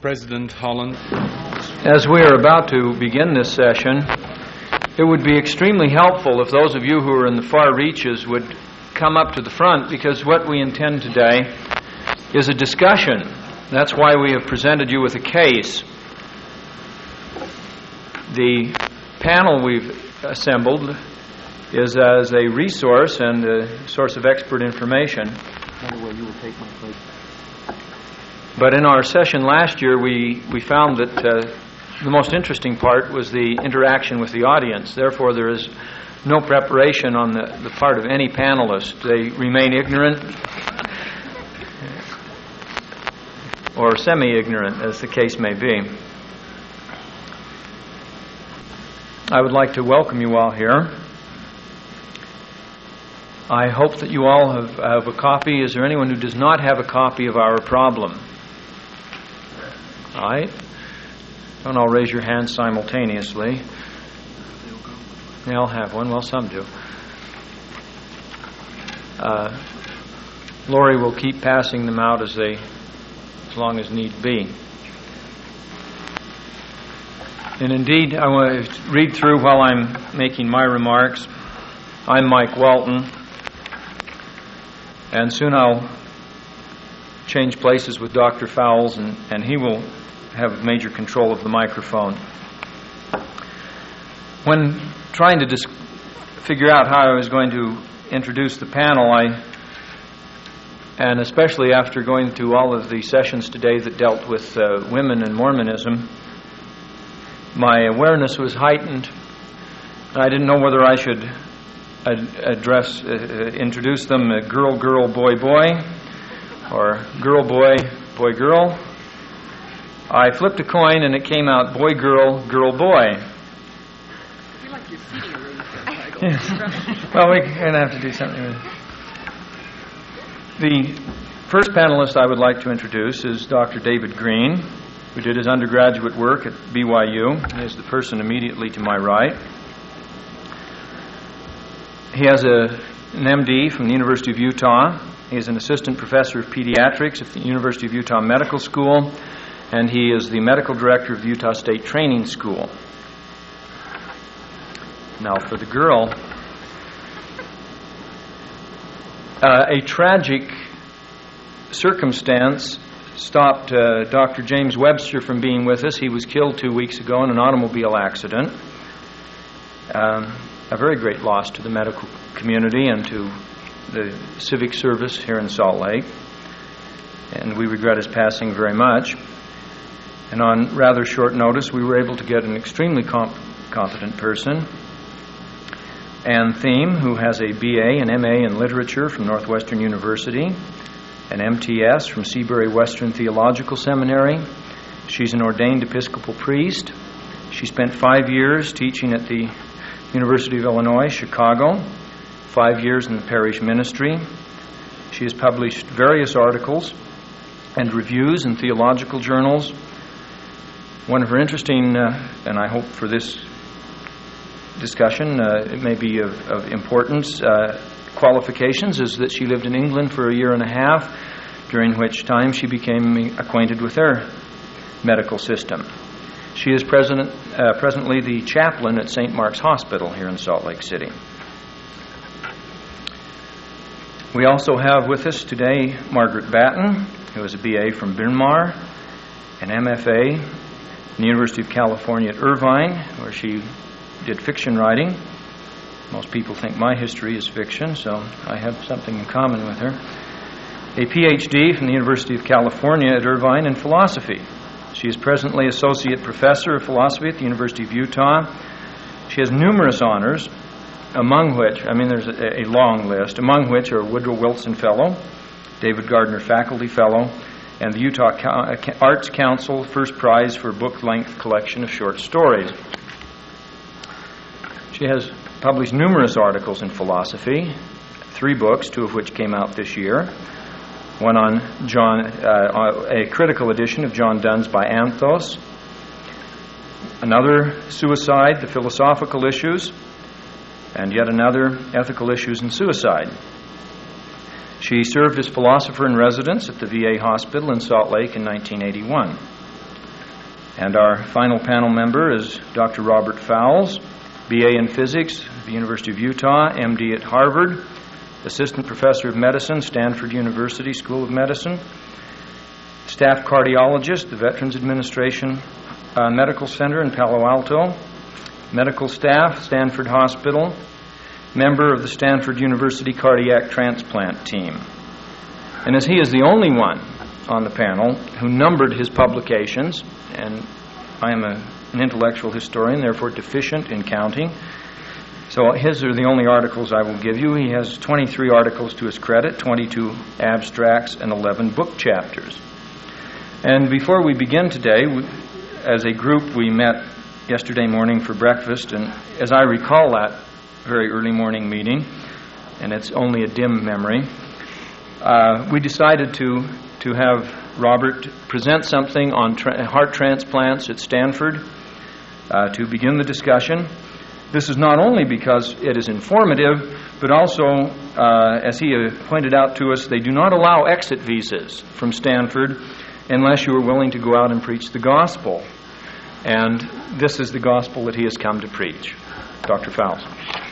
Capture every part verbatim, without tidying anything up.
President Holland. As we are about to begin this session, it would be extremely helpful if those of you who are in the far reaches would come up to the front, because what we intend today is a discussion. That's why we have presented you with a case. The panel we've assembled is as a resource and a source of expert information. Anyway, you will take my place. But in our session last year, we, we found that uh, the most interesting part was the interaction with the audience. Therefore, there is no preparation on the, the part of any panelist. They remain ignorant or semi-ignorant, as the case may be. I would like to welcome you all here. I hope that you all have, have a copy. Is there anyone who does not have a copy of our problem? All right. Don't all raise your hands simultaneously. They all have one. Well, some do. Uh, Lori will keep passing them out as they, as long as need be. And indeed, I want to read through while I'm making my remarks. I'm Mike Walton, and soon I'll change places with Doctor Fowles, and, and he will have major control of the microphone. When trying to dis- figure out how I was going to introduce the panel, I, and especially after going through all of the sessions today that dealt with uh, women and Mormonism, my awareness was heightened. I didn't know whether I should ad- address, uh, introduce them uh, girl, girl, boy, boy, or girl, boy, boy, girl. I flipped a coin and it came out boy, girl, girl, boy. I feel like you're sitting already. Yes. Well, we're going to have to do something with it. The first panelist I would like to introduce is Doctor David Green, who did his undergraduate work at B Y U. He is the person immediately to my right. He has a, an M D from the University of Utah. He is an assistant professor of pediatrics at the University of Utah Medical School, and he is the medical director of the Utah State Training School. Now, for the girl, uh, a tragic circumstance stopped uh, Doctor James Webster from being with us. He was killed two weeks ago in an automobile accident. Um, a very great loss to the medical community and to the civic service here in Salt Lake. And we regret his passing very much. And on rather short notice, we were able to get an extremely comp- competent person, Ann Thiem, who has a B A and M A in literature from Northwestern University, an M T S from Seabury Western Theological Seminary. She's an ordained Episcopal priest. She spent five years teaching at the University of Illinois, Chicago, five years in the parish ministry. She has published various articles and reviews in theological journals. One of her interesting, uh, and I hope for this discussion, uh, it may be of, of importance, uh, qualifications is that she lived in England for a year and a half, during which time she became acquainted with their medical system. She is president, uh, presently the chaplain at Saint Mark's Hospital here in Salt Lake City. We also have with us today Margaret Batten, who is a B A from Bryn Mawr, an M F A from the University of California at Irvine, where she did fiction writing. Most people think my history is fiction, so I have something in common with her. A P H D from the University of California at Irvine in philosophy. She is presently Associate Professor of Philosophy at the University of Utah. She has numerous honors, among which, I mean there's a, a long list, among which are Woodrow Wilson Fellow, David Gardner Faculty Fellow, and the Utah Arts Council First Prize for Book-Length Collection of Short Stories. She has published numerous articles in philosophy, three books, two of which came out this year. One on John, uh, a critical edition of John Donne's By Anthos. Another, Suicide, the Philosophical Issues, and yet another, Ethical Issues in Suicide. She served as philosopher in residence at the V A hospital in Salt Lake in nineteen eighty-one. And our final panel member is Doctor Robert Fowles, B A in Physics at the University of Utah, M D at Harvard, Assistant Professor of Medicine, Stanford University School of Medicine, Staff Cardiologist, the Veterans Administration uh, Medical Center in Palo Alto, Medical Staff, Stanford Hospital, member of the Stanford University Cardiac Transplant Team. And as he is the only one on the panel who numbered his publications, and I am a, an intellectual historian, therefore deficient in counting, so his are the only articles I will give you. He has twenty-three articles to his credit, twenty-two abstracts, and eleven book chapters. And before we begin today, we, as a group, we met yesterday morning for breakfast, and as I recall that very early morning meeting, and it's only a dim memory, uh, we decided to, to have Robert present something on tra- heart transplants at Stanford uh, to begin the discussion. This is not only because it is informative, but also, uh, as he uh, pointed out to us, they do not allow exit visas from Stanford unless you are willing to go out and preach the gospel. And this is the gospel that he has come to preach. Doctor Fowles.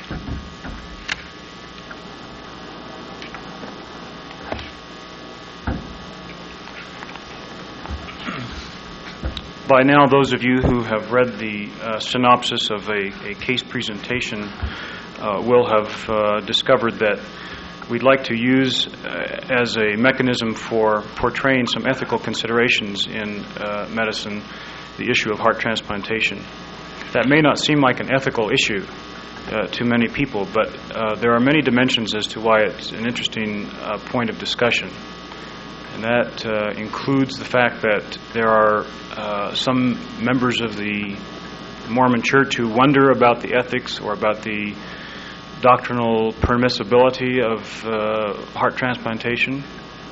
By now, those of you who have read the uh, synopsis of a, a case presentation uh, will have uh, discovered that we'd like to use uh, as a mechanism for portraying some ethical considerations in uh, medicine the issue of heart transplantation. That may not seem like an ethical issue uh, to many people, but uh, there are many dimensions as to why it's an interesting uh, point of discussion. And that uh, includes the fact that there are uh, some members of the Mormon Church who wonder about the ethics or about the doctrinal permissibility of uh, heart transplantation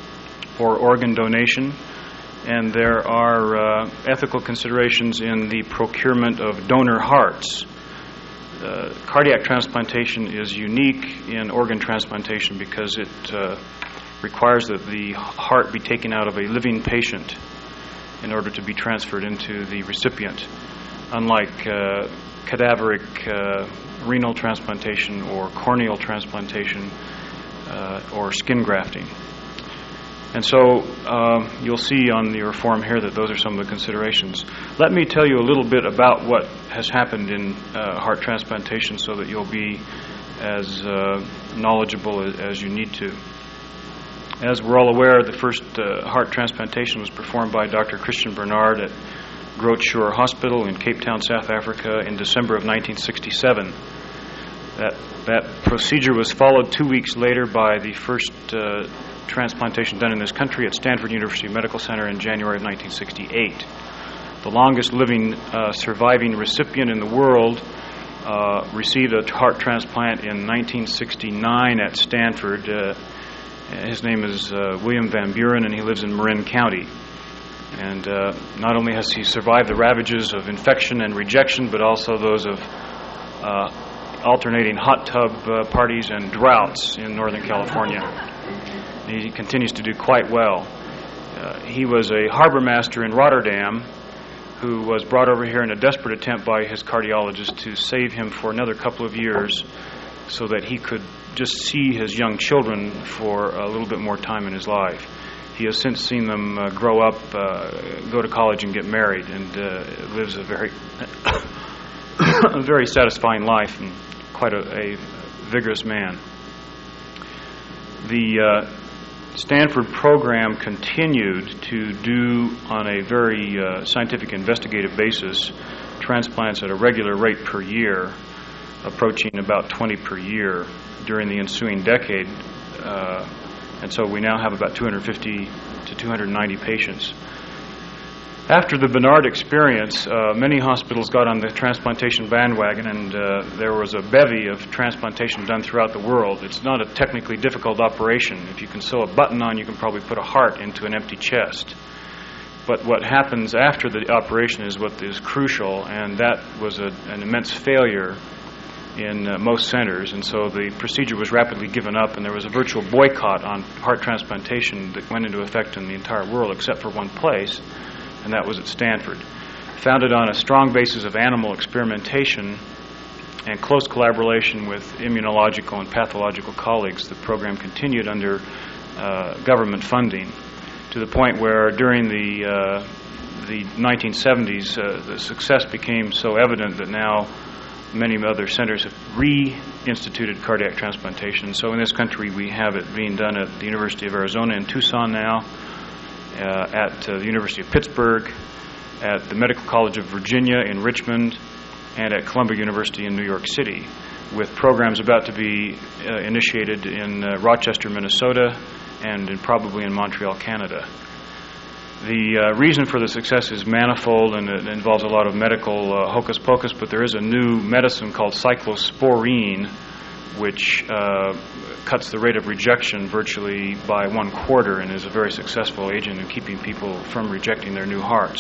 or organ donation. And there are uh, ethical considerations in the procurement of donor hearts. Uh, cardiac transplantation is unique in organ transplantation because it uh, requires that the heart be taken out of a living patient in order to be transferred into the recipient, unlike uh, cadaveric uh, renal transplantation or corneal transplantation uh, or skin grafting. And so uh, you'll see on your form here that those are some of the considerations. Let me tell you a little bit about what has happened in uh, heart transplantation so that you'll be as uh, knowledgeable as, as you need to. As we're all aware, the first uh, heart transplantation was performed by Doctor Christian Bernard at Groote Schuur Hospital in Cape Town, South Africa in December of nineteen sixty-seven. That, that procedure was followed two weeks later by the first uh, transplantation done in this country at Stanford University Medical Center in January of nineteen sixty-eight. The longest living uh, surviving recipient in the world uh, received a heart transplant in nineteen sixty-nine at Stanford. Uh, his name is uh, William Van Buren, and he lives in Marin County. And uh, not only has he survived the ravages of infection and rejection, but also those of uh, alternating hot tub uh, parties and droughts in Northern California. He continues to do quite well. Uh, he was a harbor master in Rotterdam who was brought over here in a desperate attempt by his cardiologist to save him for another couple of years so that he could just see his young children for a little bit more time in his life. He has since seen them uh, grow up, uh, go to college, and get married, and uh, lives a very, a very satisfying life and quite a, a vigorous man. The uh, Stanford program continued to do, on a very uh, scientific investigative basis, transplants at a regular rate per year, approaching about twenty per year during the ensuing decade. Uh, and so we now have about two hundred fifty to two hundred ninety patients. After the Bernard experience, uh, many hospitals got on the transplantation bandwagon, and uh, there was a bevy of transplantation done throughout the world. It's not a technically difficult operation. If you can sew a button on, you can probably put a heart into an empty chest. But what happens after the operation is what is crucial, and that was a, an immense failure in uh, most centers, and so the procedure was rapidly given up, and there was a virtual boycott on heart transplantation that went into effect in the entire world except for one place, and that was at Stanford. Founded on a strong basis of animal experimentation and close collaboration with immunological and pathological colleagues, the program continued under uh, government funding to the point where during the uh, the nineteen seventies uh, the success became so evident that now many other centers have reinstituted cardiac transplantation. So in this country we have it being done at the University of Arizona in Tucson now, uh, at uh, the University of Pittsburgh, at the Medical College of Virginia in Richmond, and at Columbia University in New York City, with programs about to be uh, initiated in uh, Rochester, Minnesota, and in, probably in Montreal, Canada. The uh, reason for the success is manifold, and it involves a lot of medical uh, hocus pocus, but there is a new medicine called cyclosporine, which uh, cuts the rate of rejection virtually by one quarter and is a very successful agent in keeping people from rejecting their new hearts.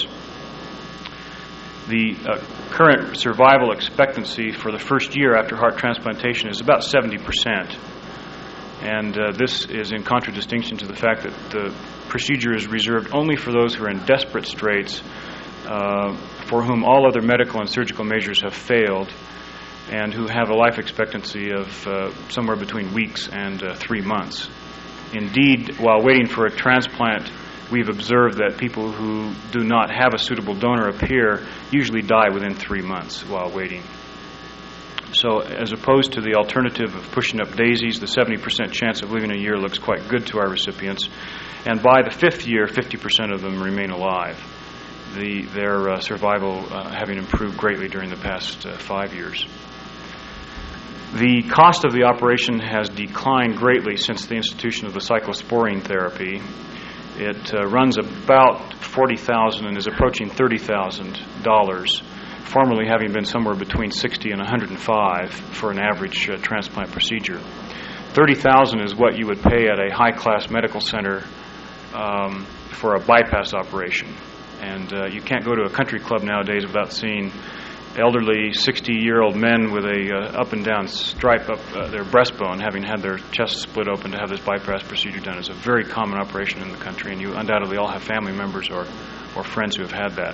The uh, current survival expectancy for the first year after heart transplantation is about seventy percent. And uh, this is in contradistinction to the fact that the procedure is reserved only for those who are in desperate straits, uh, for whom all other medical and surgical measures have failed, and who have a life expectancy of uh, somewhere between weeks and uh, three months. Indeed, while waiting for a transplant, we've observed that people who do not have a suitable donor appear usually die within three months while waiting. So as opposed to the alternative of pushing up daisies, the seventy percent chance of living a year looks quite good to our recipients. And by the fifth year, fifty percent of them remain alive, the, their uh, survival uh, having improved greatly during the past uh, five years. The cost of the operation has declined greatly since the institution of the cyclosporine therapy. It uh, runs about forty thousand dollars and is approaching thirty thousand dollars, formerly having been somewhere between sixty and one hundred five for an average uh, transplant procedure. thirty thousand dollars is what you would pay at a high-class medical center um, for a bypass operation. And uh, you can't go to a country club nowadays without seeing elderly sixty-year-old men with a uh, up-and-down stripe up uh, their breastbone, having had their chest split open to have this bypass procedure done. It's a very common operation in the country, and you undoubtedly all have family members or, or friends who have had that.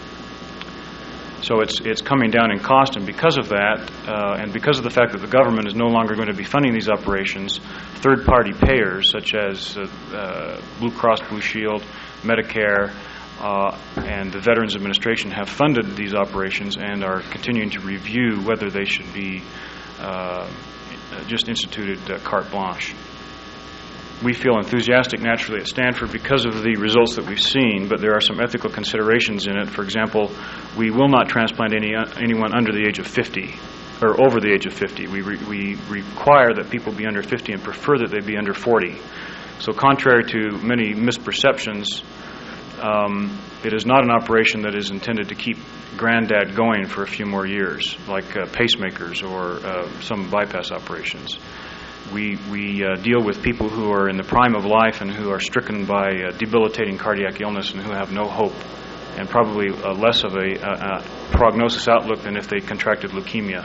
So it's it's coming down in cost, and because of that, uh, and because of the fact that the government is no longer going to be funding these operations, third-party payers such as uh, uh, Blue Cross Blue Shield, Medicare, uh, and the Veterans Administration have funded these operations and are continuing to review whether they should be uh, just instituted uh, carte blanche. We feel enthusiastic naturally at Stanford because of the results that we've seen, but there are some ethical considerations in it. For example, we will not transplant any uh, anyone under the age of fifty or over the age of fifty. We, re- we require that people be under fifty and prefer that they be under forty. So contrary to many misperceptions, um, it is not an operation that is intended to keep granddad going for a few more years, like uh, pacemakers or uh, some bypass operations. We we uh, deal with people who are in the prime of life and who are stricken by uh, debilitating cardiac illness and who have no hope, and probably uh, less of a, a, a prognosis outlook than if they contracted leukemia.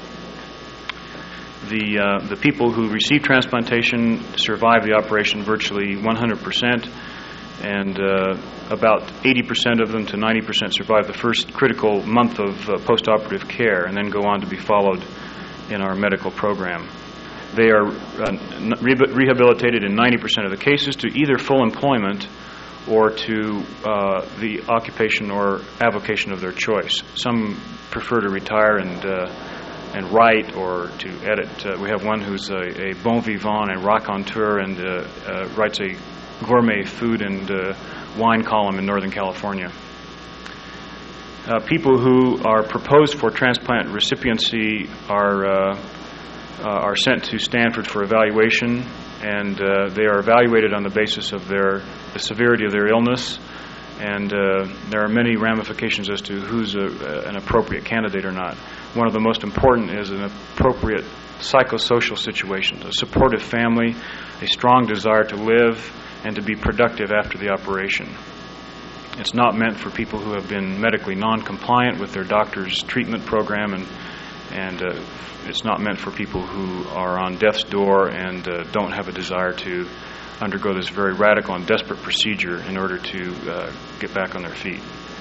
The uh, the people who receive transplantation survive the operation virtually one hundred percent, and uh, about eighty percent of them to ninety percent survive the first critical month of uh, post-operative care and then go on to be followed in our medical program. They are uh, re- rehabilitated in ninety percent of the cases to either full employment or to uh, the occupation or avocation of their choice. Some prefer to retire and uh, and write or to edit. Uh, we have one who's a, a bon vivant and raconteur and uh, uh, writes a gourmet food and uh, wine column in Northern California. Uh, people who are proposed for transplant recipiency are uh, Uh, are sent to Stanford for evaluation, and uh, they are evaluated on the basis of their the severity of their illness, and uh, there are many ramifications as to who's a, a, an appropriate candidate or not. One of the most important is an appropriate psychosocial situation, a supportive family, a strong desire to live, and to be productive after the operation. It's not meant for people who have been medically non-compliant with their doctor's treatment program, and and uh, it's not meant for people who are on death's door and uh, don't have a desire to undergo this very radical and desperate procedure in order to uh, get back on their feet.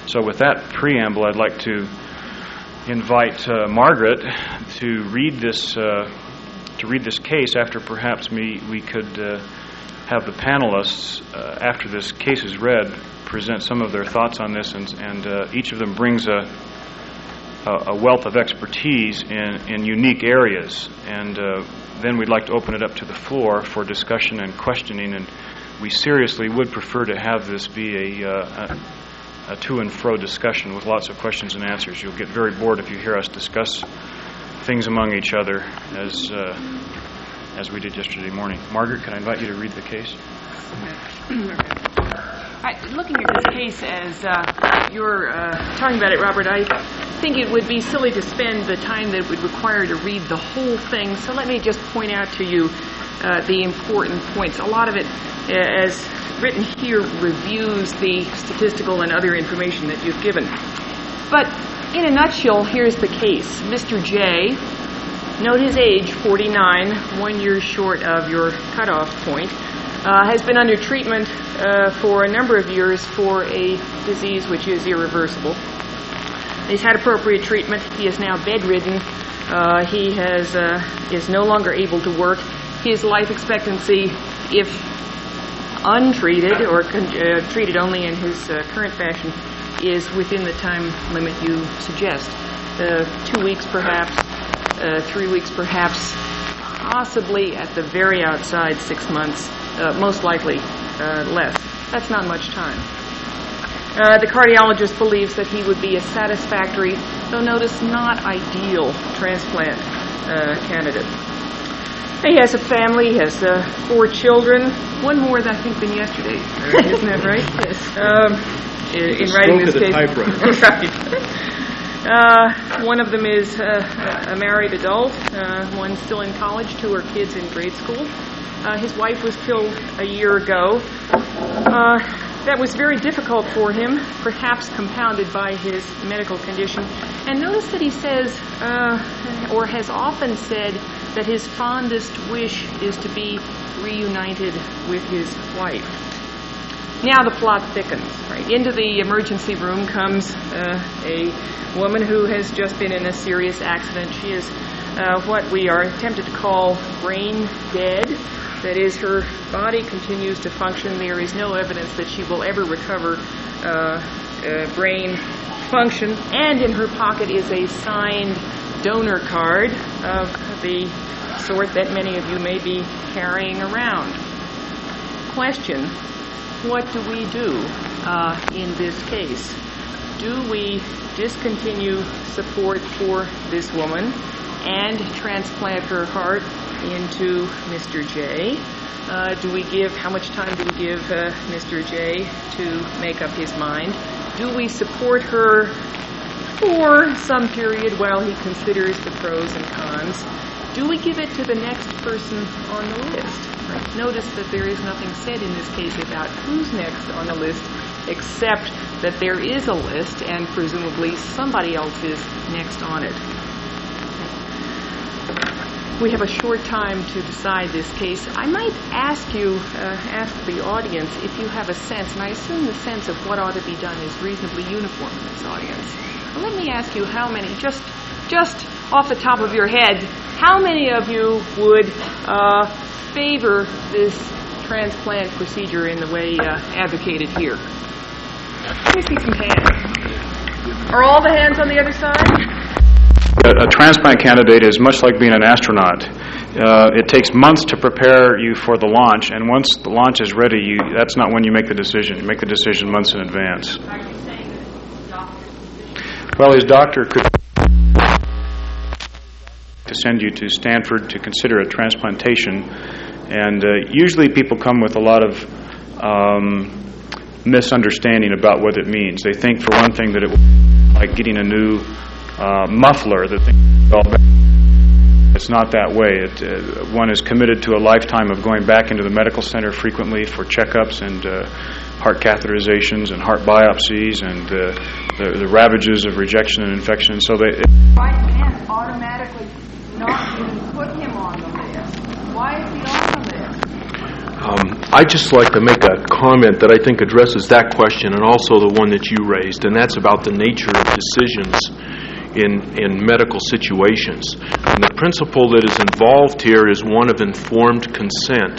So with that preamble, I'd like to invite uh, Margaret to read this uh, to read this case. After perhaps me, we could uh, have the panelists, uh, after this case is read, present some of their thoughts on this, and, and uh, each of them brings a, a wealth of expertise in, in unique areas. And uh, then we'd like to open it up to the floor for discussion and questioning, and we seriously would prefer to have this be a, uh, a, a to and fro discussion with lots of questions and answers. You'll get very bored if you hear us discuss things among each other as uh, as we did yesterday morning. Margaret, can I invite you to read the case? I, looking at this case as uh, you're uh, talking about it, Robert, I think it would be silly to spend the time that it would require to read the whole thing. So let me just point out to you uh, the important points. A lot of it, uh, as written here, reviews the statistical and other information that you've given. But in a nutshell, here's the case. Mister J, note his age, forty-nine, one year short of your cutoff point, uh, has been under treatment uh, for a number of years for a disease which is irreversible. He's had appropriate treatment. He is now bedridden. Uh, he has uh, is no longer able to work. His life expectancy, if untreated or con- uh, treated only in his uh, current fashion, is within the time limit you suggest. Uh, two weeks perhaps, uh, three weeks perhaps, possibly at the very outside six months, uh, most likely uh, less. That's not much time. Uh, the cardiologist believes that he would be a satisfactory, though notice not ideal, transplant uh, candidate. He has a family. He has uh, four children, one more, I think, than yesterday. Isn't that right? Yes. Um, in, in writing this case. Right. Uh, one of them is uh, a married adult. Uh, one's still in college. Two are kids in grade school. Uh, his wife was killed a year ago. Uh, that was very difficult for him, perhaps compounded by his medical condition. And notice that he says, uh, or has often said, that his fondest wish is to be reunited with his wife. Now the plot thickens. Right into the emergency room comes uh, a woman who has just been in a serious accident. She is uh, what we are tempted to call brain dead. That is, her body continues to function. There is no evidence that she will ever recover uh, uh, brain function. And in her pocket is a signed donor card of the sort that many of you may be carrying around. Question: what do we do uh, in this case? Do we discontinue support for this woman and transplant her heart into Mister J? Uh, do we give, how much time do we give uh, Mister J to make up his mind? Do we support her for some period while he considers the pros and cons? Do we give it to the next person on the list? Right. Notice that there is nothing said in this case about who's next on the list, except that there is a list, and presumably somebody else is next on it. We have a short time to decide this case. I might ask you, uh, ask the audience, if you have a sense, and I assume the sense of what ought to be done is reasonably uniform in this audience. Well, let me ask you how many, just, just off the top of your head, how many of you would uh, favor this transplant procedure in the way uh, advocated here? Let me see some hands. Are all the hands on the other side? A, a transplant candidate is much like being an astronaut. Uh, it takes months to prepare you for the launch, and once the launch is ready, you, that's not when you make the decision. You make the decision months in advance. Are you saying that his doctor? Well, his doctor could to send you to Stanford to consider a transplantation, and uh, usually people come with a lot of um, misunderstanding about what it means. They think, for one thing, that it was like getting a new uh, muffler. That it's not that way. It, uh, one is committed to a lifetime of going back into the medical center frequently for checkups and uh, heart catheterizations and heart biopsies and uh, the, the ravages of rejection and infection. So they. It, Right man automatically not even put him on the list. Why is he on the list? Um, I'd just like to make a comment that I think addresses that question and also the one that you raised, and that's about the nature of decisions in, in medical situations. And the principle that is involved here is one of informed consent.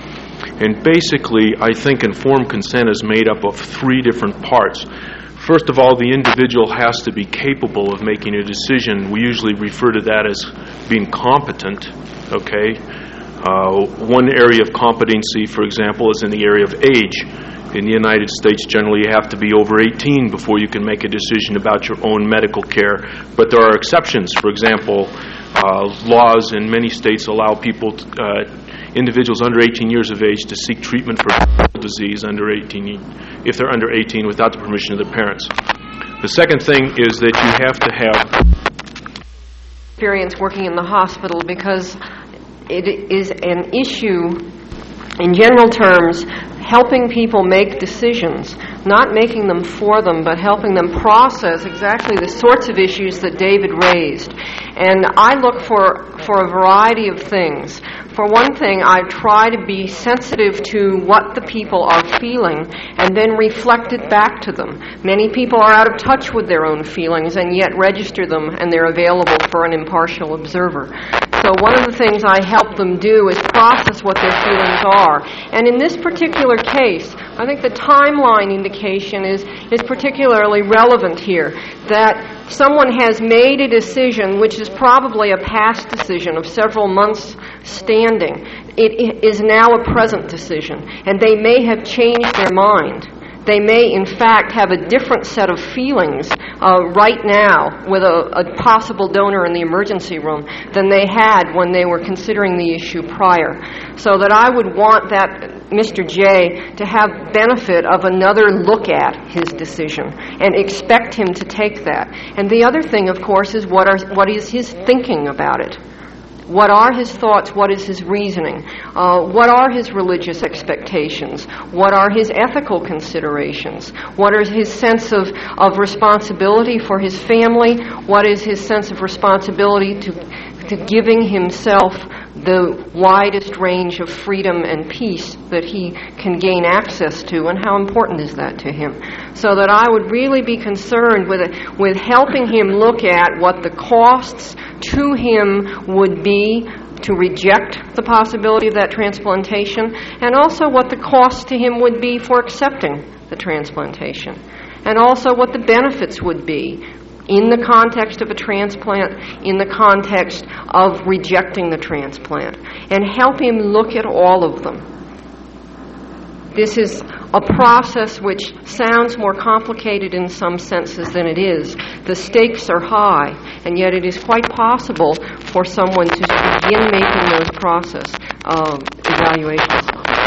And basically, I think informed consent is made up of three different parts. First of all, the individual has to be capable of making a decision. We usually refer to that as being competent, okay? Uh, one area of competency, for example, is in the area of age. In the United States, generally you have to be over eighteen before you can make a decision about your own medical care. But there are exceptions. For example, uh, laws in many states allow people, to, uh, individuals under eighteen years of age to seek treatment for disease under eighteen, if they're under eighteen, without the permission of their parents. The second thing is that you have to have experience working in the hospital, because it is an issue, in general terms, helping people make decisions, not making them for them, but helping them process exactly the sorts of issues that David raised. And I look for, for a variety of things. For one thing, I try to be sensitive to what the people are feeling and then reflect it back to them. Many people are out of touch with their own feelings and yet register them, and they're available for an impartial observer. So one of the things I help them do is process what their feelings are. And in this particular case, I think the timeline indication is, is particularly relevant here, that someone has made a decision which is probably a past decision of several months standing. It is now a present decision, and they may have changed their mind. They may, in fact, have a different set of feelings uh, right now with a, a possible donor in the emergency room than they had when they were considering the issue prior. So that I would want that Mister J to have benefit of another look at his decision and expect him to take that. And the other thing, of course, is what are what is his thinking about it. What are his thoughts? What is his reasoning? Uh, what are his religious expectations? What are his ethical considerations? What is his sense of, of responsibility for his family? What is his sense of responsibility to, to giving himself the widest range of freedom and peace that he can gain access to, and how important is that to him? So that I would really be concerned with it, with helping him look at what the costs to him would be to reject the possibility of that transplantation, and also what the cost to him would be for accepting the transplantation, and also what the benefits would be in the context of a transplant, in the context of rejecting the transplant, and help him look at all of them. This is a process which sounds more complicated in some senses than it is. The stakes are high, and yet it is quite possible for someone to begin making those process uh, evaluations.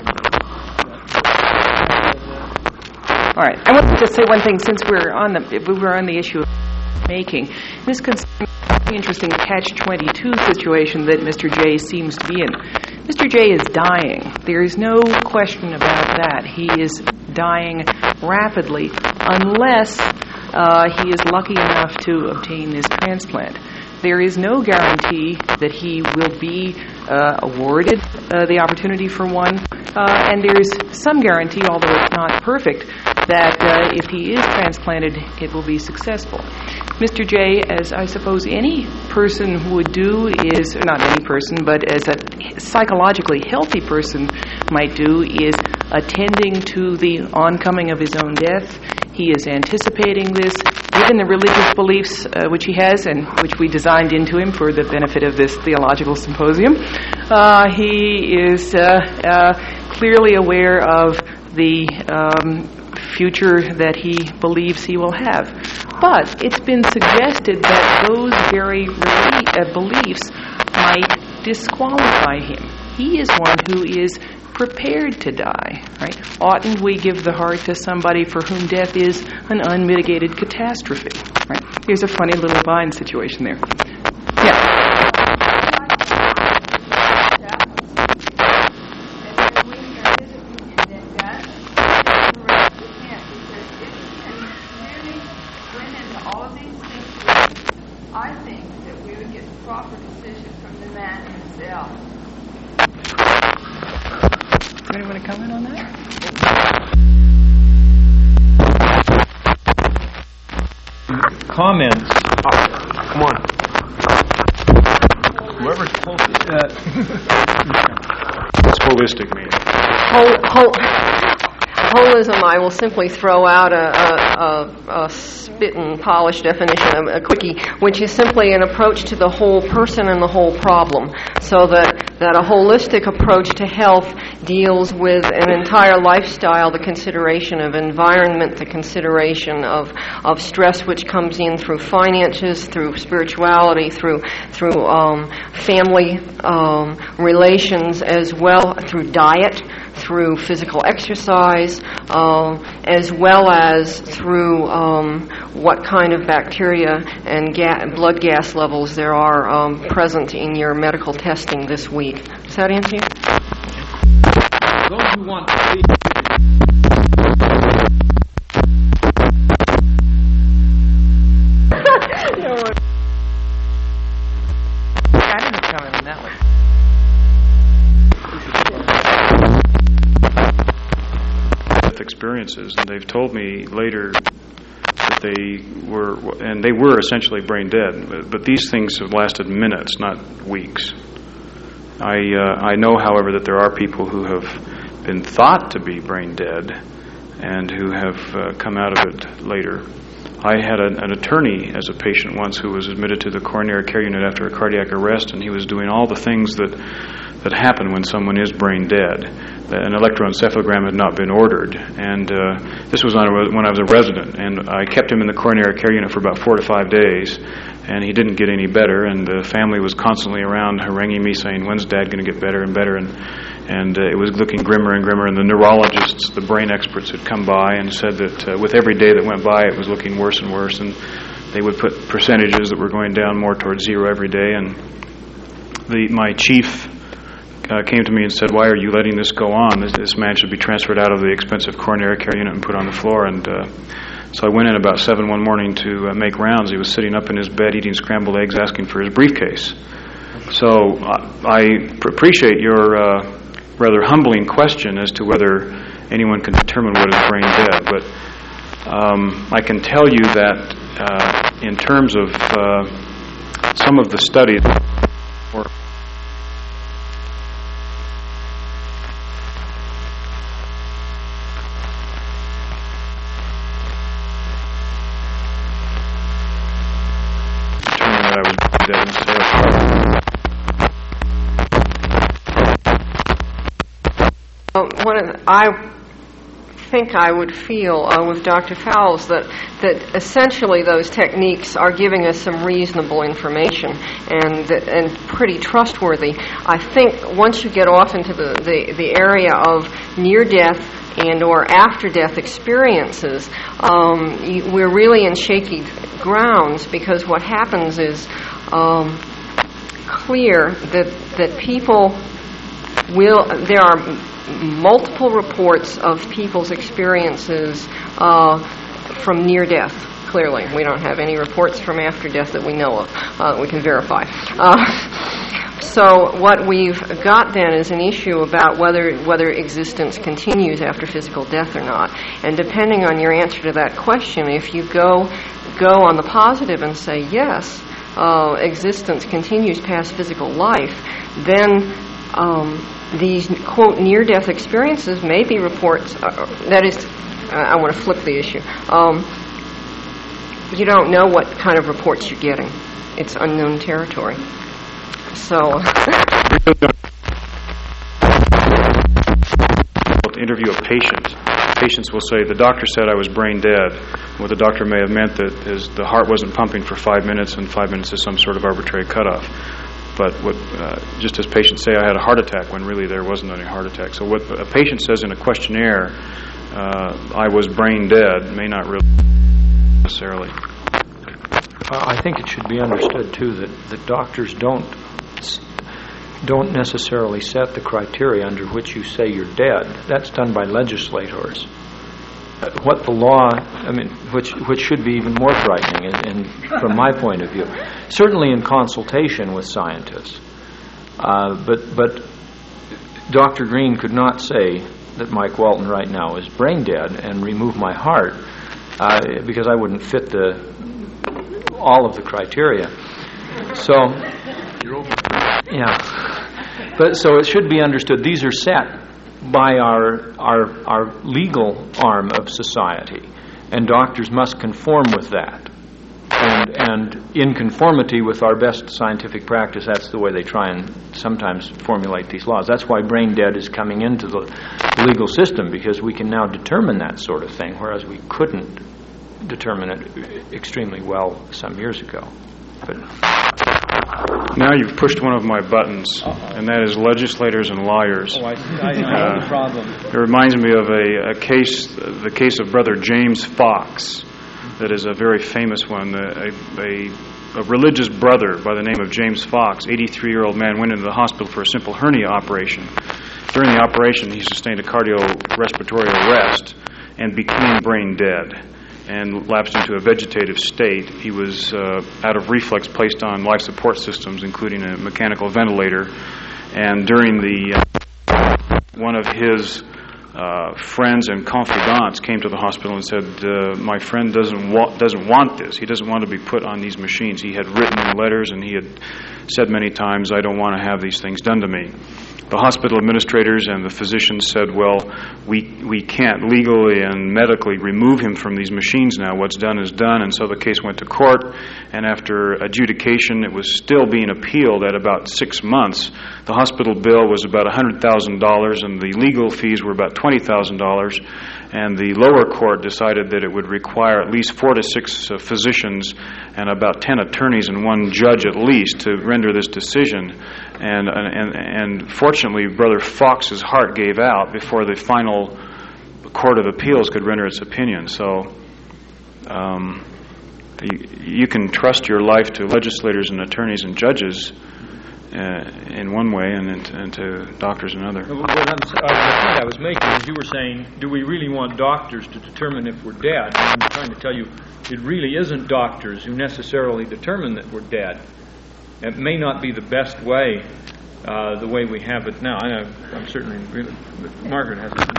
All right. I want to just say one thing, since we're on the we were on the issue of making. This concerns the interesting catch twenty-two situation that Mister J seems to be in. Mister J is dying. There is no question about that. He is dying rapidly unless uh, he is lucky enough to obtain this transplant. There is no guarantee that he will be uh, awarded uh, the opportunity for one, uh, and there is some guarantee, although it's not perfect, that uh, if he is transplanted, it will be successful. Mister J, as I suppose any person would do, is, not any person, but as a psychologically healthy person might do, is attending to the oncoming of his own death. He is anticipating this, given the religious beliefs uh, which he has and which we designed into him for the benefit of this theological symposium. Uh, he is uh, uh, clearly aware of the um, future that he believes he will have. But it's been suggested that those very reli- uh, beliefs might disqualify him. He is one who is prepared to die, right? Oughtn't we give the heart to somebody for whom death is an unmitigated catastrophe, right? Here's a funny little bind situation there. Yeah. I think that we would get the proper decision from the man himself. Anybody want to comment on that? Comments. Come on. Whoever's closest. Uh, It's holistic meaning. Hol- hol- holism, I will simply throw out a, a, a, a spit and polish definition, a, a quickie, which is simply an approach to the whole person and the whole problem. So that, that a holistic approach to health deals with an entire lifestyle, the consideration of environment, the consideration of, of stress which comes in through finances, through spirituality, through, through um, family um, relations, as well through diet, through physical exercise, uh, as well as through um, what kind of bacteria and ga- blood gas levels there are um, present in your medical testing this week. Does that answer you? those who want to be. I didn't comment on that one. Experiences, and they've told me later that they were, and they were essentially brain dead, but, but these things have lasted minutes, not weeks. I uh, I know, however, that there are people who have been thought to be brain dead and who have uh, come out of it later. I had a, an attorney as a patient once who was admitted to the coronary care unit after a cardiac arrest, and he was doing all the things that that happen when someone is brain dead. An electroencephalogram had not been ordered, and uh, this was on a, when I was a resident, and I kept him in the coronary care unit for about four to five days, and he didn't get any better, and the family was constantly around haranguing me saying, when's Dad going to get better and better, and and uh, it was looking grimmer and grimmer, and the neurologists, the brain experts had come by and said that uh, with every day that went by it was looking worse and worse, and they would put percentages that were going down more towards zero every day, and the my chief Uh, came to me and said, why are you letting this go on? This, this man should be transferred out of the expensive coronary care unit and put on the floor. And uh, so I went in about seven one morning to uh, make rounds. He was sitting up in his bed eating scrambled eggs, asking for his briefcase. So uh, I pr- appreciate your uh, rather humbling question as to whether anyone can determine what is brain dead. But um, I can tell you that uh, in terms of uh, some of the studies, or One of the, I think I would feel uh, with Doctor Fowles that that essentially those techniques are giving us some reasonable information and and pretty trustworthy. I think once you get off into the, the, the area of near-death and or after-death experiences, um, you, we're really in shaky grounds, because what happens is um, clear that that people will, there are multiple reports of people's experiences uh, from near death. Clearly, we don't have any reports from after death that we know of. Uh, we can verify. Uh, so what we've got then is an issue about whether whether existence continues after physical death or not. And depending on your answer to that question, if you go go on the positive and say yes, uh, existence continues past physical life, then um, these, quote, near-death experiences may be reports, uh, that is, uh, I want to flip the issue. Um, you don't know what kind of reports you're getting. It's unknown territory. So... to interview a patient, patients will say, the doctor said I was brain dead. What the doctor may have meant that is the heart wasn't pumping for five minutes, and five minutes is some sort of arbitrary cutoff. But what, uh, just as patients say I had a heart attack when really there wasn't any heart attack. So what a patient says in a questionnaire, uh, I was brain dead, may not really necessarily. Uh, I think it should be understood, too, that, that doctors don't don't necessarily set the criteria under which you say you're dead. That's done by legislators. What the law, I mean, which which should be even more frightening, in, in, from my point of view, certainly in consultation with scientists. Uh, but but Doctor Green could not say that Mike Walton right now is brain dead and remove my heart uh, because I wouldn't fit the all of the criteria. So, yeah. But so it should be understood these are set by our our our legal arm of society, and doctors must conform with that. And, and in conformity with our best scientific practice, that's the way they try and sometimes formulate these laws. That's why brain dead is coming into the legal system, because we can now determine that sort of thing, whereas we couldn't determine it extremely well some years ago. But now you've pushed one of my buttons, Uh-oh. and that is legislators and lawyers. Oh, I, I know uh, the problem. It reminds me of a, a case, the case of Brother James Fox. That is a very famous one. A, a, a religious brother by the name of James Fox, eighty-three-year-old man, went into the hospital for a simple hernia operation. During the operation, he sustained a cardiorespiratory arrest and became brain dead and lapsed into a vegetative state. He was uh, out of reflex, placed on life support systems, including a mechanical ventilator. And during the uh, one of his Uh, friends and confidants came to the hospital and said, uh, my friend doesn't wa- doesn't want this. He doesn't want to be put on these machines. He had written in letters and he had said many times, I don't want to have these things done to me. The hospital administrators and the physicians said, well, we we can't legally and medically remove him from these machines now. What's done is done. And so the case went to court, and after adjudication, it was still being appealed at about six months. The hospital bill was about one hundred thousand dollars, and the legal fees were about twenty thousand dollars. And the lower court decided that it would require at least four to six uh, physicians and about ten attorneys and one judge at least to render this decision. And, and, and fortunately, Brother Fox's heart gave out before the final Court of Appeals could render its opinion. So um, you, you can trust your life to legislators and attorneys and judges Uh, in one way, and, and, and to doctors another. Well, what I'm, uh, the point I was making is you were saying, do we really want doctors to determine if we're dead? I'm trying to tell you, it really isn't doctors who necessarily determine that we're dead. It may not be the best way, uh, the way we have it now. I know, I'm certainly, Margaret has a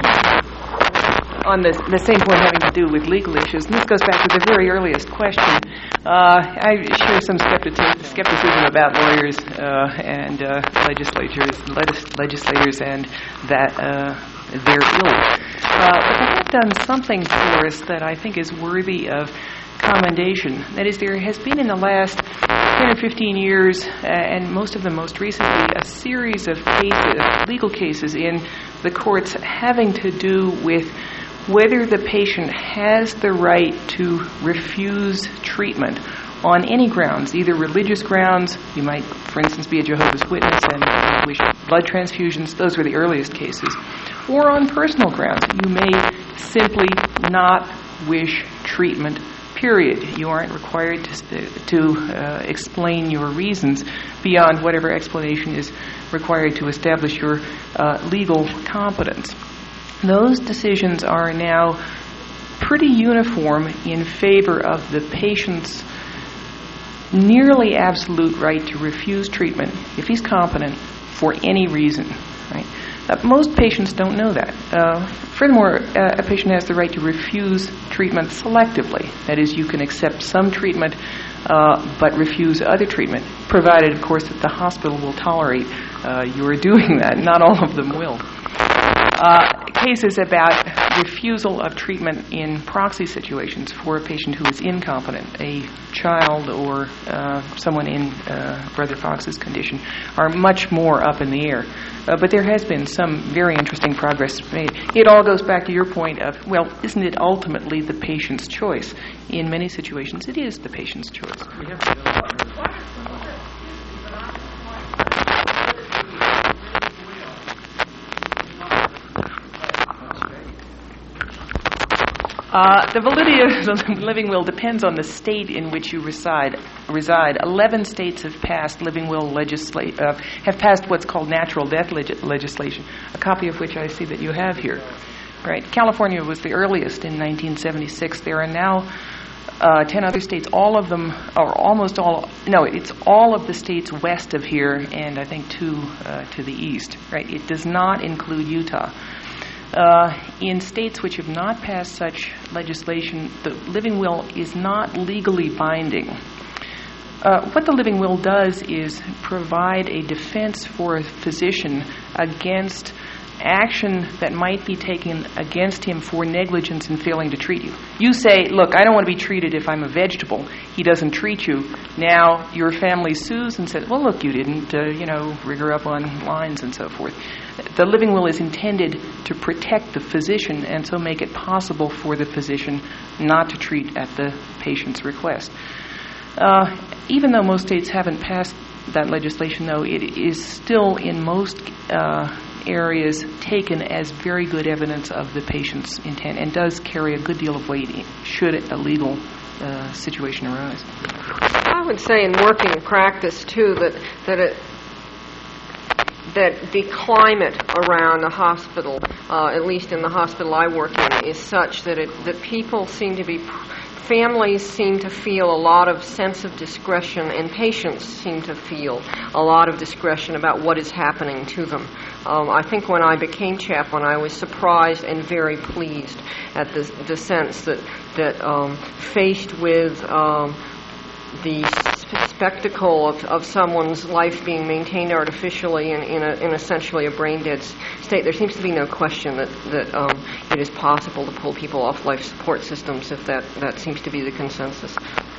On the, the same point having to do with legal issues, and this goes back to the very earliest question, uh, I share some skepticism, skepticism about lawyers uh, and uh, legislators, legis- legislators and that uh, their ilk. Uh, but they have done something for us that I think is worthy of commendation. That is, there has been in the last ten or fifteen years, uh, and most of them most recently, a series of cases, legal cases in the courts having to do with whether the patient has the right to refuse treatment on any grounds, either religious grounds, you might, for instance, be a Jehovah's Witness and wish blood transfusions, those were the earliest cases, or on personal grounds. You may simply not wish treatment, period. You aren't required to, to uh, explain your reasons beyond whatever explanation is required to establish your uh, legal competence. Those decisions are now pretty uniform in favor of the patient's nearly absolute right to refuse treatment if he's competent for any reason. Right? Uh, most patients don't know that. Uh, furthermore, uh, a patient has the right to refuse treatment selectively. That is, you can accept some treatment uh, but refuse other treatment, provided, of course, that the hospital will tolerate uh, your doing that. Not all of them will. Uh, cases about refusal of treatment in proxy situations for a patient who is incompetent, a child or uh, someone in uh, Brother Fox's condition, are much more up in the air. Uh, but there has been some very interesting progress made. It all goes back to your point of, well, isn't it ultimately the patient's choice? In many situations, it is the patient's choice. We have to Uh, the validity of the living will depends on the state in which you reside. Reside. Eleven states have passed living will legislate. Uh, have passed what's called natural death leg- legislation. A copy of which I see that you have here. Right. California was the earliest in nineteen seventy-six. There are now uh, ten other states, all of them, or almost all, no, it's all of the states west of here, and I think two uh, to the east, right? It does not include Utah. Uh, in states which have not passed such legislation, the living will is not legally binding. Uh, what the living will does is provide a defense for a physician against action that might be taken against him for negligence in failing to treat you. You say, look, I don't want to be treated if I'm a vegetable. He doesn't treat you. Now your family sues and says, well, look, you didn't, uh, you know, rig her up on lines and so forth. The living will is intended to protect the physician and so make it possible for the physician not to treat at the patient's request. Uh, even though most states haven't passed that legislation, though, it is still in most uh, areas taken as very good evidence of the patient's intent and does carry a good deal of weight should a legal uh, situation arise. I would say in working practice, too, that, that it that the climate around a hospital, uh, at least in the hospital I work in, is such that it, that people seem to be, families seem to feel a lot of sense of discretion, and patients seem to feel a lot of discretion about what is happening to them. Um, I think when I became chaplain, I was surprised and very pleased at the, the sense that, that um, faced with um, the spectacle of, of someone's life being maintained artificially in, in, a, in essentially a brain-dead state, there seems to be no question that, that um, it is possible to pull people off life support systems if that, that seems to be the consensus.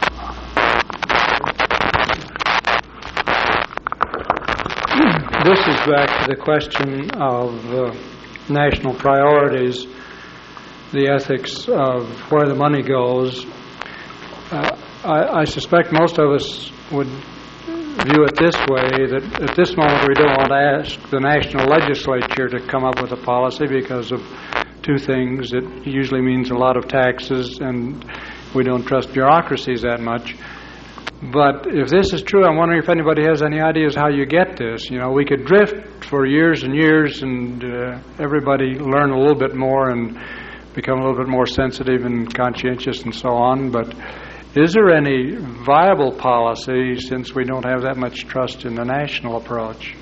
This is back to the question of uh, national priorities, the ethics of where the money goes. Uh, I, I suspect most of us would view it this way, that at this moment we don't want to ask the national legislature to come up with a policy because of two things. It usually means a lot of taxes, and we don't trust bureaucracies that much. But if this is true, I'm wondering if anybody has any ideas how you get this. You know, we could drift for years and years and uh, everybody learn a little bit more and become a little bit more sensitive and conscientious and so on, but is there any viable policy, since we don't have that much trust in the national approach?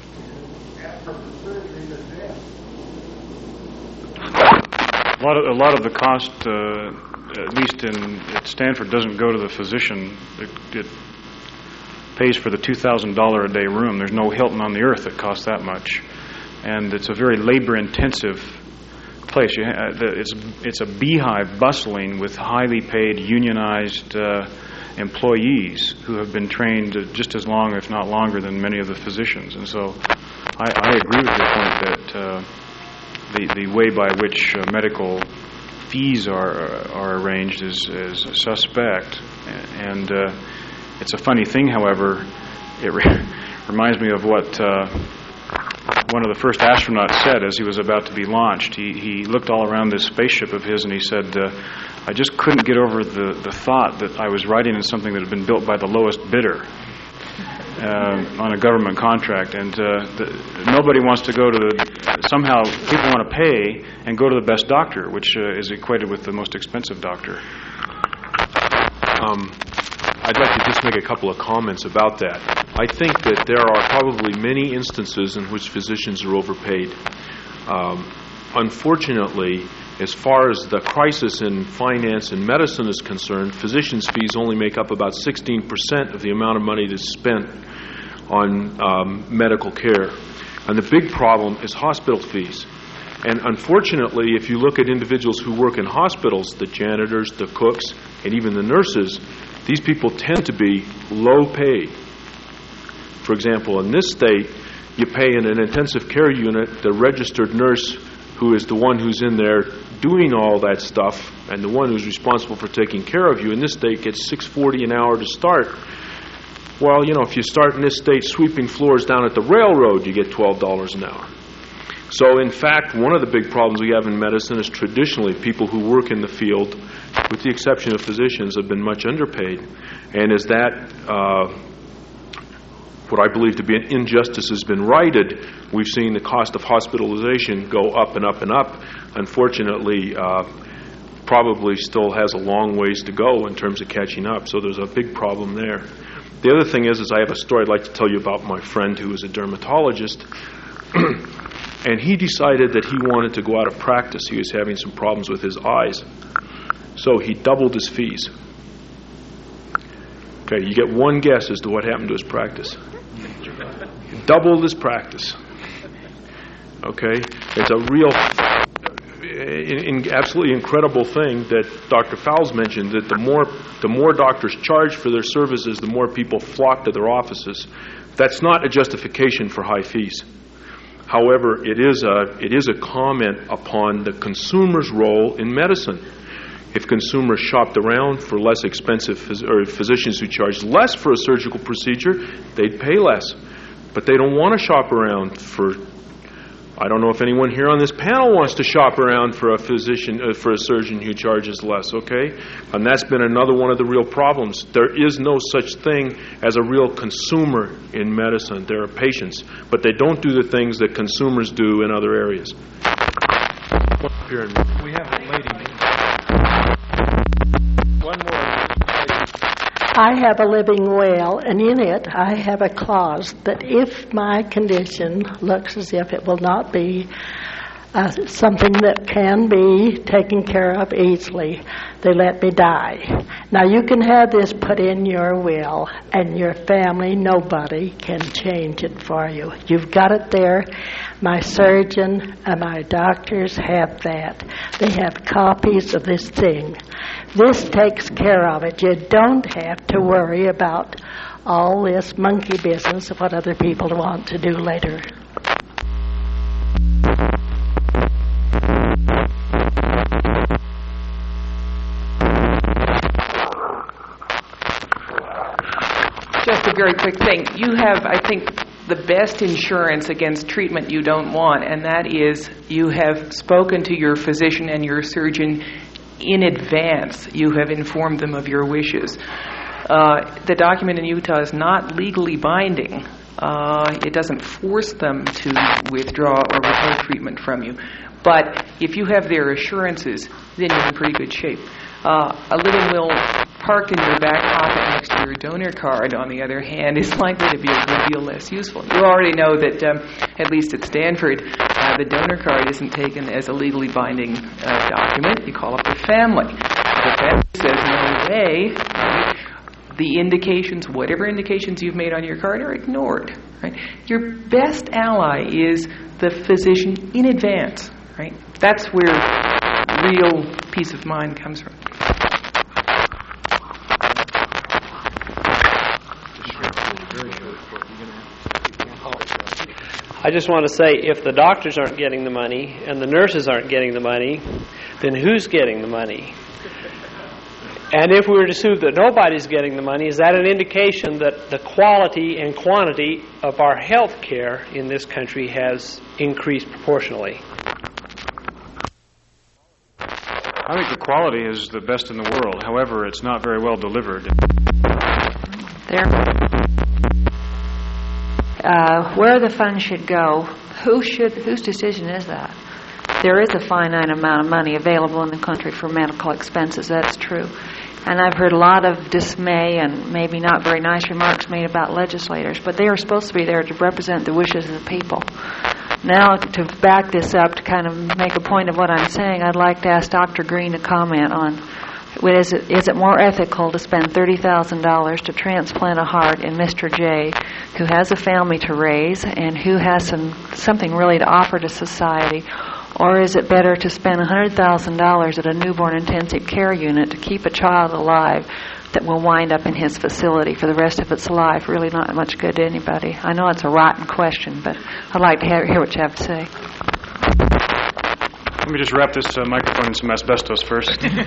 A lot of, a lot of the cost, uh, at least in at Stanford, doesn't go to the physician. It, it pays for the two thousand dollars a day room. There's no Hilton on the earth that costs that much. And it's a very labor-intensive place. You ha- it's, it's a beehive bustling with highly paid, unionized uh, employees who have been trained just as long, if not longer, than many of the physicians. And so I, I agree with your point that uh, the, the way by which uh, medical fees are are arranged is, is suspect. And uh, it's a funny thing, however, it re- reminds me of what uh, one of the first astronauts said as he was about to be launched. He, he looked all around this spaceship of his and he said, uh, I just couldn't get over the, the thought that I was riding in something that had been built by the lowest bidder uh, on a government contract. And uh, the, nobody wants to go to the, somehow people want to pay and go to the best doctor, which uh, is equated with the most expensive doctor. Um, I'd like to just make a couple of comments about that. I think that there are probably many instances in which physicians are overpaid. Um, unfortunately, as far as the crisis in finance and medicine is concerned, physicians' fees only make up about sixteen percent of the amount of money that's spent on um, medical care. And the big problem is hospital fees. And unfortunately, if you look at individuals who work in hospitals, the janitors, the cooks, and even the nurses, these people tend to be low paid. For example, in this state, you pay in an intensive care unit the registered nurse who is the one who's in there doing all that stuff and the one who's responsible for taking care of you. In this state, gets six forty an hour to start. Well, you know, if you start in this state sweeping floors down at the railroad, you get twelve dollars an hour. So, in fact, one of the big problems we have in medicine is traditionally people who work in the field, with the exception of physicians, have been much underpaid. And as that, uh, what I believe to be an injustice has been righted, we've seen the cost of hospitalization go up and up and up. Unfortunately, uh, probably still has a long ways to go in terms of catching up. So there's a big problem there. The other thing is, is I have a story I'd like to tell you about my friend who was a dermatologist. And he decided that he wanted to go out of practice. He was having some problems with his eyes. So he doubled his fees. Okay, you get one guess as to what happened to his practice. He doubled his practice. Okay, it's a real, in, in absolutely incredible thing that Doctor Fowles mentioned, that the more, the more doctors charge for their services, the more people flock to their offices. That's not a justification for high fees. However, it is a it is a comment upon the consumer's role in medicine. If consumers shopped around for less expensive phys- or physicians who charge less for a surgical procedure, they'd pay less. But they don't want to shop around for. I don't know if anyone here on this panel wants to shop around for a physician, uh, for a surgeon who charges less, okay? And that's been another one of the real problems. There is no such thing as a real consumer in medicine. There are patients, but they don't do the things that consumers do in other areas. We have a lady. One more. I have a living will, and in it I have a clause that if my condition looks as if it will not be uh, something that can be taken care of easily, they let me die. Now you can have this put in your will, and your family, nobody can change it for you. You've got it there. My surgeon and my doctors have that. They have copies of this thing. This takes care of it. You don't have to worry about all this monkey business of what other people want to do later. Just a very quick thing. You have, I think, the best insurance against treatment you don't want, and that is you have spoken to your physician and your surgeon in advance. You have informed them of your wishes. Uh, the document in Utah is not legally binding. Uh, it doesn't force them to withdraw or withhold treatment from you. But if you have their assurances, then you're in pretty good shape. Uh, a living will parked in your back pocket next to your donor card, on the other hand, is likely to be a good deal less useful. You already know that, um, at least at Stanford, uh, the donor card isn't taken as a legally binding uh, document. You call up the family. The family says, no way, right? The indications, whatever indications you've made on your card, are ignored. Right? Your best ally is the physician in advance. Right? That's where real peace of mind comes from. I just want to say, if the doctors aren't getting the money and the nurses aren't getting the money, then who's getting the money? And if we were to assume that nobody's getting the money, is that an indication that the quality and quantity of our health care in this country has increased proportionally? I think the quality is the best in the world. However, it's not very well delivered. There. Uh, where the funds should go, who should, whose decision is that? There is a finite amount of money available in the country for medical expenses, that's true. And I've heard a lot of dismay and maybe not very nice remarks made about legislators, but they are supposed to be there to represent the wishes of the people. Now, to back this up, to kind of make a point of what I'm saying, I'd like to ask Doctor Green to comment on, is it, is it more ethical to spend thirty thousand dollars to transplant a heart in Mister J, who has a family to raise and who has some something really to offer to society, or is it better to spend one hundred thousand dollars at a newborn intensive care unit to keep a child alive that will wind up in his facility for the rest of its life? Really not much good to anybody. I know it's a rotten question, but I'd like to hear, hear what you have to say. Let me just wrap this uh, microphone in some asbestos first. Well,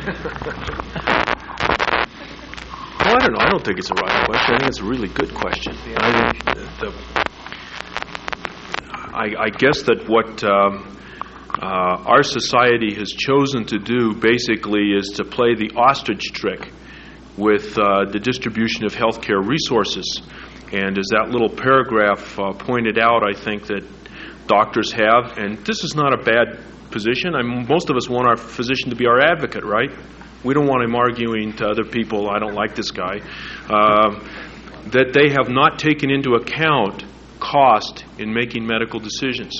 I don't know. I don't think it's a rotten question. I think it's a really good question. I think the, I, I guess that what um, uh, our society has chosen to do basically is to play the ostrich trick with uh, the distribution of healthcare resources. And as that little paragraph uh, pointed out, I think that doctors have, and this is not a bad position. I mean, most of us want our physician to be our advocate, right? We don't want him arguing to other people, I don't like this guy. Uh, that they have not taken into account cost in making medical decisions.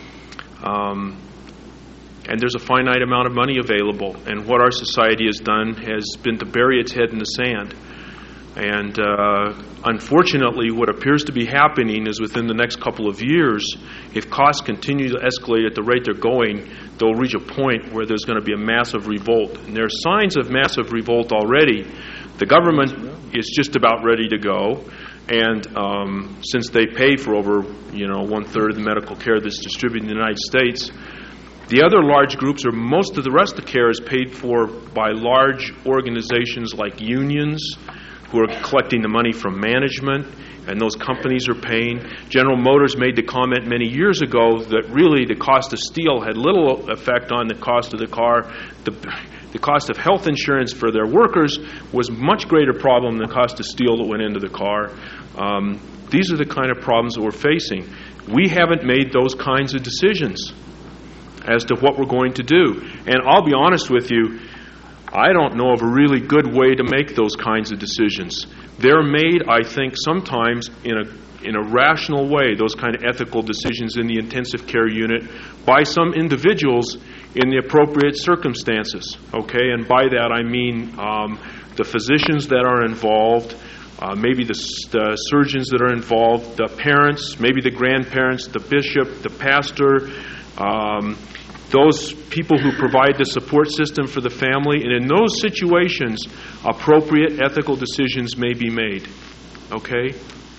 Um, and there's a finite amount of money available, and what our society has done has been to bury its head in the sand. And uh, unfortunately, what appears to be happening is within the next couple of years, if costs continue to escalate at the rate they're going, they'll reach a point where there's going to be a massive revolt. And there are signs of massive revolt already. The government is just about ready to go. And um, since they pay for over, you know, one-third of the medical care that's distributed in the United States, the other large groups, or most of the rest of the care, is paid for by large organizations like unions, who are collecting the money from management, and those companies are paying. General Motors made the comment many years ago that really the cost of steel had little effect on the cost of the car. The, the cost of health insurance for their workers was a much greater problem than the cost of steel that went into the car. Um, these are the kind of problems that we're facing. We haven't made those kinds of decisions as to what we're going to do. And I'll be honest with you, I don't know of a really good way to make those kinds of decisions. They're made, I think, sometimes in a in a rational way, those kind of ethical decisions in the intensive care unit by some individuals in the appropriate circumstances, okay? And by that I mean um, the physicians that are involved, uh, maybe the, the surgeons that are involved, the parents, maybe the grandparents, the bishop, the pastor, um, those people who provide the support system for the family. And in those situations, appropriate ethical decisions may be made. Okay?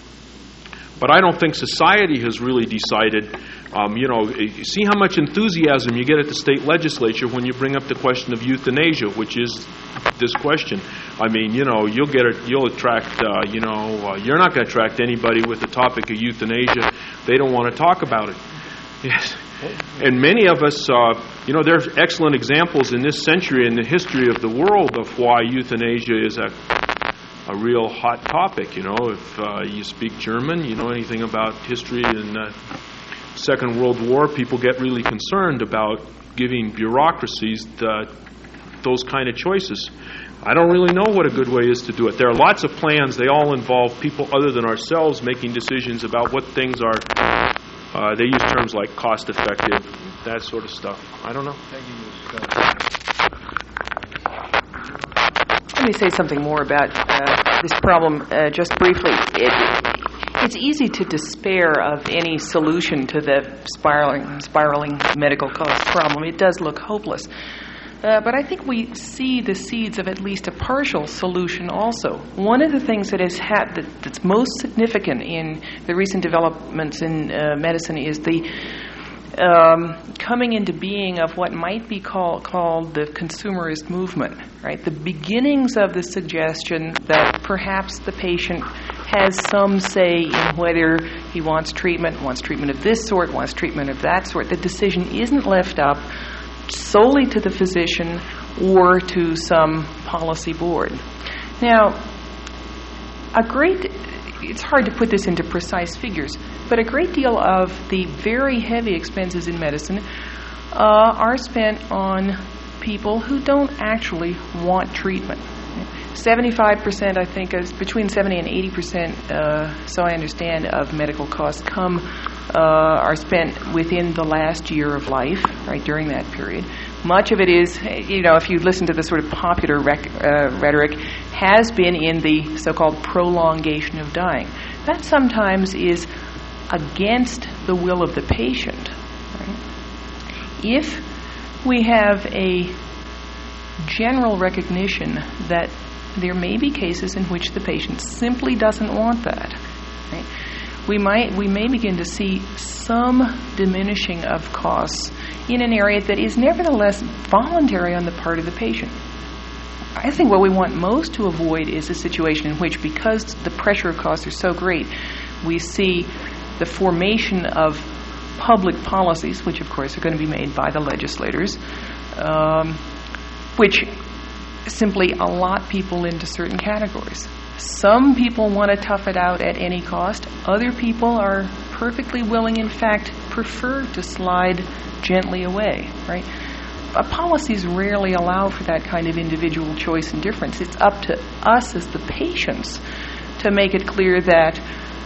But I don't think society has really decided, um, you know, see how much enthusiasm you get at the state legislature when you bring up the question of euthanasia, which is this question. I mean, you know, you'll get a, you'll attract, uh, you know, uh, you're not going to attract anybody with the topic of euthanasia. They don't want to talk about it. Yes. And many of us, uh, you know, there's excellent examples in this century in the history of the world of why euthanasia is a a real hot topic. You know, if uh, you speak German, you know anything about history in the Second World War, people get really concerned about giving bureaucracies the, those kind of choices. I don't really know what a good way is to do it. There are lots of plans. They all involve people other than ourselves making decisions about what things are. Uh, they use terms like cost-effective, that sort of stuff. I don't know. Let me say something more about uh, this problem uh, just briefly. It, it's easy to despair of any solution to the spiraling, spiraling medical cost problem. It does look hopeless. Uh, but I think we see the seeds of at least a partial solution also. One of the things that has had that, that's most significant in the recent developments in uh, medicine is the um, coming into being of what might be call, called the consumerist movement, right? The beginnings of the suggestion that perhaps the patient has some say in whether he wants treatment, wants treatment of this sort, wants treatment of that sort. The decision isn't left up solely to the physician or to some policy board. Now, a great, it's hard to put this into precise figures, but a great deal of the very heavy expenses in medicine uh, are spent on people who don't actually want treatment. seventy-five percent, I think, is between seventy and eighty percent, uh, so I understand, of medical costs come uh, are spent within the last year of life, right, during that period. Much of it is, you know, if you listen to the sort of popular rec- uh, rhetoric, has been in the so-called prolongation of dying. That sometimes is against the will of the patient. Right? If we have a general recognition that there may be cases in which the patient simply doesn't want that, right? We might we may begin to see some diminishing of costs in an area that is nevertheless voluntary on the part of the patient. I think what we want most to avoid is a situation in which, because the pressure of costs are so great, we see the formation of public policies, which of course are going to be made by the legislators, um, which simply allot people into certain categories. Some people want to tough it out at any cost. Other people are perfectly willing, in fact, prefer to slide gently away, right? Uh, policies rarely allow for that kind of individual choice and difference. It's up to us as the patients to make it clear that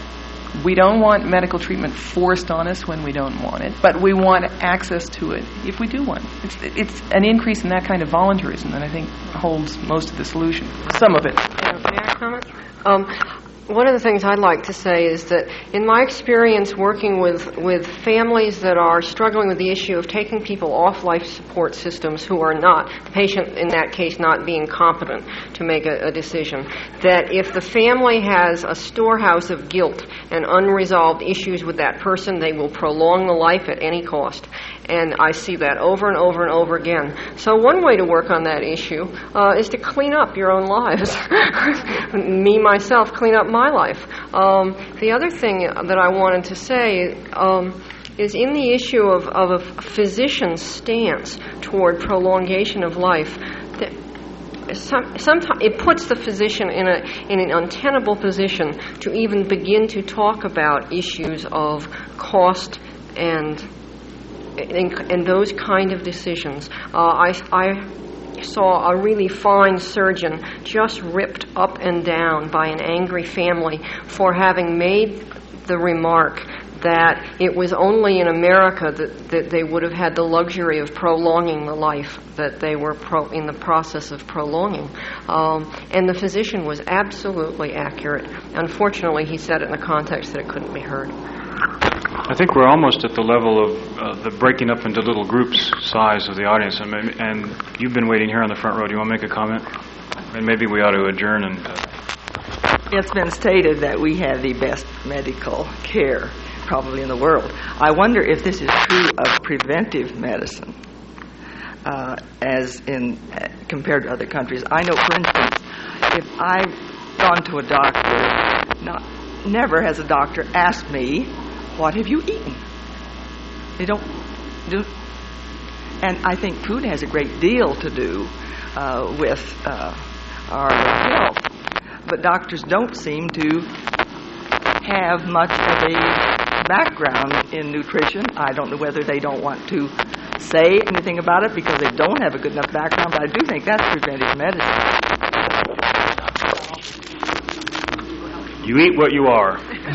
we don't want medical treatment forced on us when we don't want it, but we want access to it if we do want it. It's, it's an increase in that kind of voluntarism that I think holds most of the solution. Some of it. Yeah, may I comment? Um, One of the things I'd like to say is that in my experience working with, with families that are struggling with the issue of taking people off life support systems who are not, the patient in that case not being competent to make a, a decision, that if the family has a storehouse of guilt and unresolved issues with that person, they will prolong the life at any cost. And I see that over and over and over again. So one way to work on that issue uh, is to clean up your own lives. Me, myself, clean up my life. Um, the other thing that I wanted to say um, is in the issue of, of a physician's stance toward prolongation of life, that some, sometimes it puts the physician in, a, in an untenable position to even begin to talk about issues of cost and And, and those kind of decisions. Uh, I, I saw a really fine surgeon just ripped up and down by an angry family for having made the remark that it was only in America that, that they would have had the luxury of prolonging the life that they were pro, in the process of prolonging. Um, and the physician was absolutely accurate. Unfortunately, he said it in a context that it couldn't be heard. I think we're almost at the level of uh, the breaking up into little groups size of the audience. And, maybe, and you've been waiting here on the front row. Do you want to make a comment? And maybe we ought to adjourn. And uh... It's been stated that we have the best medical care probably in the world. I wonder if this is true of preventive medicine uh, as in uh, compared to other countries. I know, for instance, if I've gone to a doctor, not, never has a doctor asked me, what have you eaten? They don't do. And I think food has a great deal to do uh, with uh, our health. But doctors don't seem to have much of a background in nutrition. I don't know whether they don't want to say anything about it because they don't have a good enough background, but I do think that's preventive medicine. You eat what you are.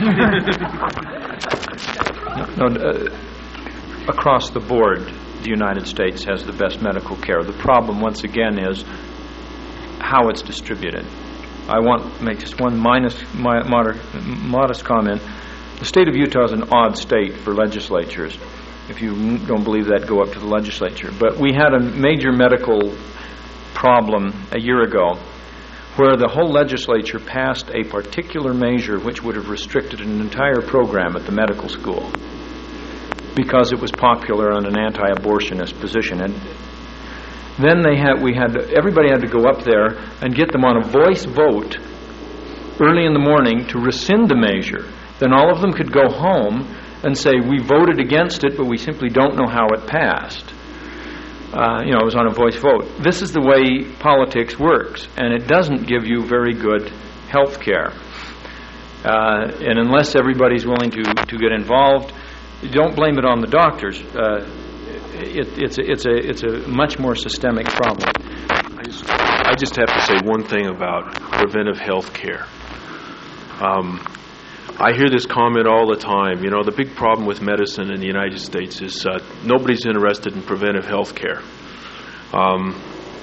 No, uh, across the board, the United States has the best medical care. The problem, once again, is how it's distributed. I want to make just one minus, my, moder, modest comment. The state of Utah is an odd state for legislatures. If you don't believe that, go up to the legislature. But we had a major medical problem a year ago where the whole legislature passed a particular measure which would have restricted an entire program at the medical school because it was popular on an anti-abortionist position. And then they had, we had, everybody had to go up there and get them on a voice vote early in the morning to rescind the measure. Then all of them could go home and say, we voted against it, but we simply don't know how it passed. Uh, you know, it was on a voice vote. This is the way politics works, and it doesn't give you very good health care. Uh, and unless everybody's willing to, to get involved, don't blame it on the doctors. Uh, it, it's, a, it's, a, it's a much more systemic problem. I just, I just have to say one thing about preventive health care. Um, I hear this comment all the time. You know, the big problem with medicine in the United States is uh, nobody's interested in preventive health care. Um,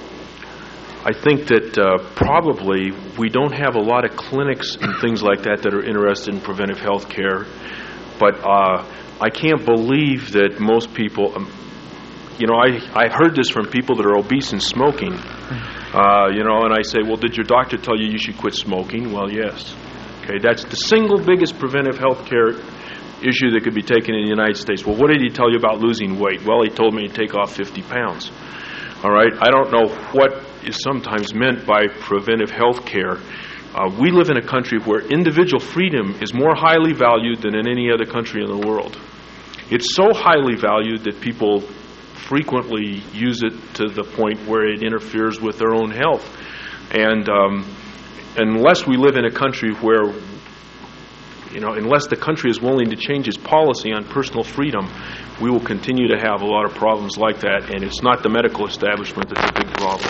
I think that uh, probably we don't have a lot of clinics and things like that that are interested in preventive health care. But uh, I can't believe that most people, um, you know, I, I heard this from people that are obese and smoking. Uh, you know, and I say, well, did your doctor tell you you should quit smoking? Well, yes. Okay, that's the single biggest preventive health care issue that could be taken in the United States. Well, what did he tell you about losing weight? Well, he told me to take off fifty pounds. All right, I don't know what is sometimes meant by preventive health care. Uh, we live in a country where individual freedom is more highly valued than in any other country in the world. It's so highly valued that people frequently use it to the point where it interferes with their own health. And um, unless we live in a country where you know, unless the country is willing to change its policy on personal freedom, we will continue to have a lot of problems like that, and it's not the medical establishment that's a big problem.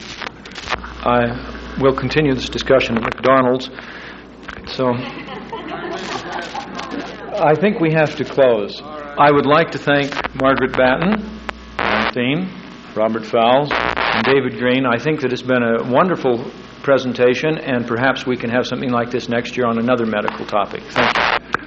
I will continue this discussion at McDonald's. So I think we have to close. I would like to thank Margaret Batten, Ann Thiem, Robert Fowles, and David Green. I think that it's been a wonderful presentation, and perhaps we can have something like this next year on another medical topic. Thank you.